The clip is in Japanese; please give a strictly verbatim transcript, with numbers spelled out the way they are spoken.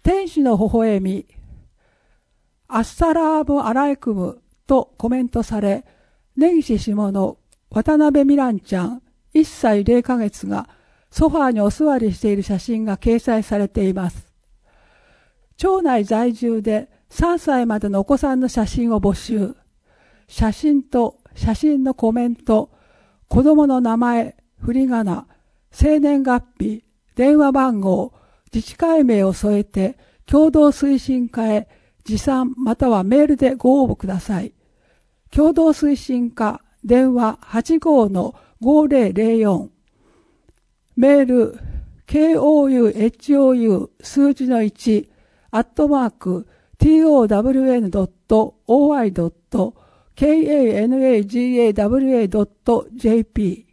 天使の微笑み、アッサラームアライクムとコメントされ、根岸下の渡辺美蘭ちゃんいっさい零ヶ月がソファーにお座りしている写真が掲載されています。町内在住でさんさいまでのお子さんの写真を募集。写真と写真のコメント、子供の名前、振り仮名、生年月日、電話番号、自治会名を添えて共同推進課へ持参またはメールでご応募ください。共同推進課電話 はちごのごぜろぜろよん、メール ケーオーユーエイチオーユー 数字のいちアットマーク ティーオーダブリューエヌドットオーアイドットケーエーエヌエージーエーダブリューエードットジェーピー